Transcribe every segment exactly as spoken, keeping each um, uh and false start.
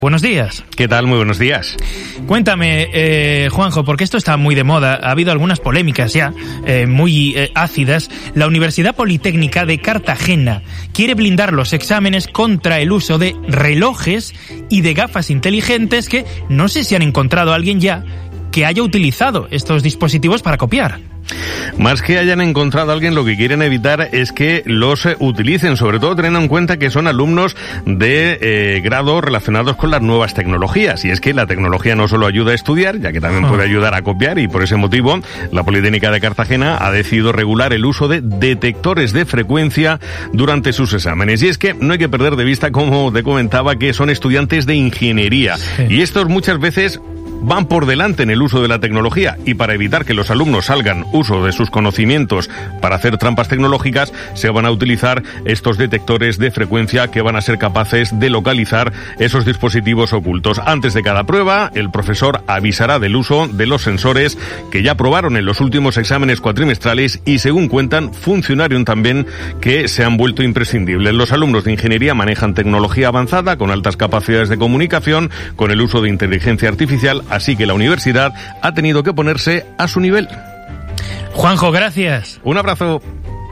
Buenos días. ¿Qué tal? Muy buenos días. Cuéntame, eh, Juanjo, porque esto está muy de moda, ha habido algunas polémicas ya, eh, muy eh, ácidas. La Universidad Politécnica de Cartagena quiere blindar los exámenes contra el uso de relojes y de gafas inteligentes que no sé si han encontrado a alguien ya que haya utilizado estos dispositivos para copiar. Más que hayan encontrado a alguien, lo que quieren evitar es que los eh, utilicen, sobre todo teniendo en cuenta que son alumnos de eh, grado relacionados con las nuevas tecnologías. Y es que la tecnología no solo ayuda a estudiar, ya que también puede ayudar a copiar, y por ese motivo la Politécnica de Cartagena ha decidido regular el uso de detectores de frecuencia durante sus exámenes. Y es que no hay que perder de vista, como te comentaba, que son estudiantes de ingeniería. Sí. Y estos muchas veces van por delante en el uso de la tecnología, y para evitar que los alumnos salgan uso de sus conocimientos para hacer trampas tecnológicas, se van a utilizar estos detectores de frecuencia que van a ser capaces de localizar esos dispositivos ocultos. Antes de cada prueba, el profesor avisará del uso de los sensores que ya probaron en los últimos exámenes cuatrimestrales y, según cuentan, funcionaron también que se han vuelto imprescindibles. Los alumnos de ingeniería manejan tecnología avanzada con altas capacidades de comunicación, con el uso de inteligencia artificial, así que la universidad ha tenido que ponerse a su nivel. Juanjo, gracias. Un abrazo.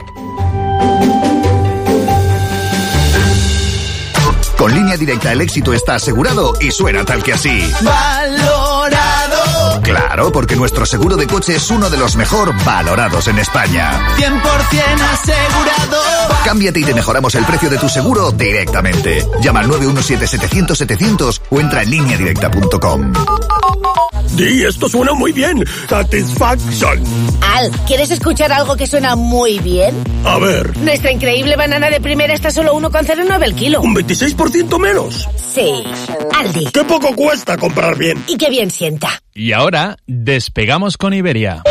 Con Línea Directa el éxito está asegurado y suena tal que así. ¡Valorado! Claro, porque nuestro seguro de coche es uno de los mejor valorados en España. cien por ciento asegurado. Cámbiate y te mejoramos el precio de tu seguro directamente. Llama al nueve uno siete setecientos setecientos o entra en línea directa punto com. Sí, esto suena muy bien. Satisfaction. Al, ¿quieres escuchar algo que suena muy bien? A ver. Nuestra increíble banana de primera está solo uno coma cero nueve el kilo. ¿Un veintiséis por ciento menos? Sí. Aldi. ¡Qué poco cuesta comprar bien! Y qué bien sienta. Y ahora, despegamos con Iberia.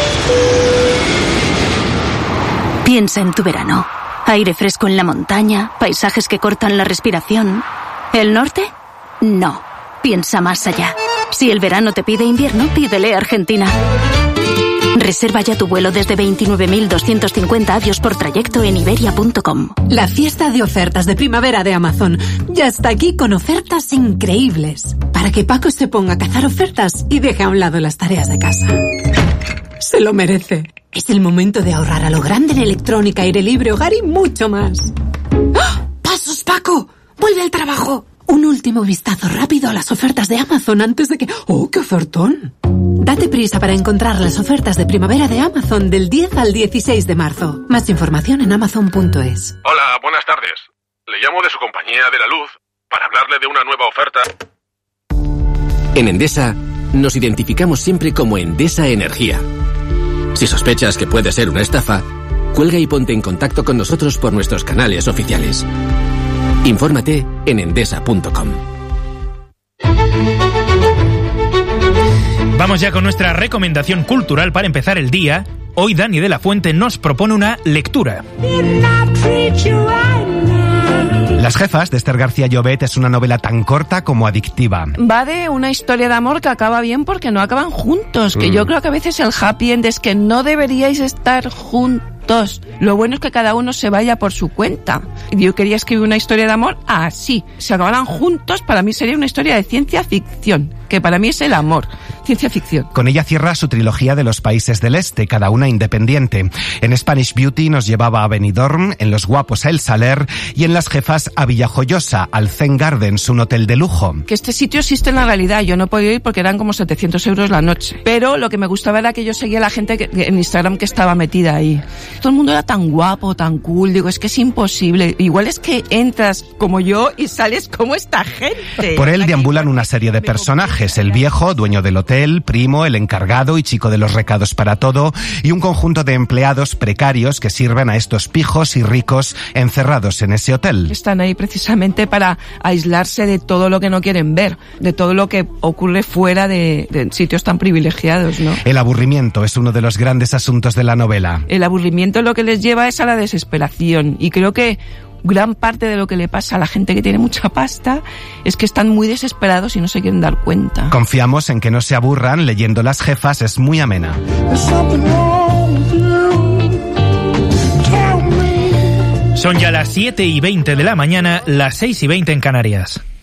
Piensa en tu verano. Aire fresco en la montaña, paisajes que cortan la respiración. ¿El norte? No. Piensa más allá. Si el verano te pide invierno, pídele Argentina. Reserva ya tu vuelo desde veintinueve mil doscientos cincuenta avios por trayecto en iberia punto com. La fiesta de ofertas de primavera de Amazon ya está aquí con ofertas increíbles. Para que Paco se ponga a cazar ofertas y deje a un lado las tareas de casa. Se lo merece. Es el momento de ahorrar a lo grande en electrónica, aire libre, hogar y mucho más. ¡Oh! ¡Pasos, Paco! ¡Vuelve al trabajo! Un último vistazo rápido a las ofertas de Amazon antes de que... ¡Oh, qué ofertón! Date prisa para encontrar las ofertas de primavera de Amazon del diez al dieciséis de marzo. Más información en amazon punto es. Hola, buenas tardes. Le llamo de su compañía de la luz para hablarle de una nueva oferta. En Endesa nos identificamos siempre como Endesa Energía. Si sospechas que puede ser una estafa, cuelga y ponte en contacto con nosotros por nuestros canales oficiales. Infórmate en endesa punto com. Vamos ya con nuestra recomendación cultural para empezar el día. Hoy Dani de la Fuente nos propone una lectura. Las jefas, de Esther García Llobet, es una novela tan corta como adictiva. Va de una historia de amor que acaba bien porque no acaban juntos, que mm. yo creo que a veces el happy end es que no deberíais estar juntos. Lo bueno es que cada uno se vaya por su cuenta. Yo quería escribir una historia de amor así. Si acabaran juntos, para mí sería una historia de ciencia ficción, que para mí es el amor. Ciencia ficción. Con ella cierra su trilogía de los países del este, cada una independiente. En Spanish Beauty nos llevaba a Benidorm, en Los Guapos a El Saler y en Las Jefas a Villajoyosa, al Zen Gardens, un hotel de lujo. Que este sitio existe en la realidad. Yo no podía ir porque eran como setecientos euros la noche. Pero lo que me gustaba era que yo seguía a la gente que, en Instagram que estaba metida ahí. Todo el mundo era tan guapo, tan cool. Digo, es que es imposible. Igual es que entras como yo y sales como esta gente. Por él deambulan una serie de personajes. El viejo, dueño del hotel, primo, el encargado y chico de los recados para todo, y un conjunto de empleados precarios que sirven a estos pijos y ricos encerrados en ese hotel. Están ahí precisamente para aislarse de todo lo que no quieren ver, de todo lo que ocurre fuera de, de sitios tan privilegiados, ¿no? El aburrimiento es uno de los grandes asuntos de la novela. El aburrimiento lo que les lleva es a la desesperación, y creo que gran parte de lo que le pasa a la gente que tiene mucha pasta es que están muy desesperados y no se quieren dar cuenta. Confiamos en que no se aburran leyendo Las Jefas, es muy amena. Son ya las siete y veinte de la mañana, las seis y veinte en Canarias.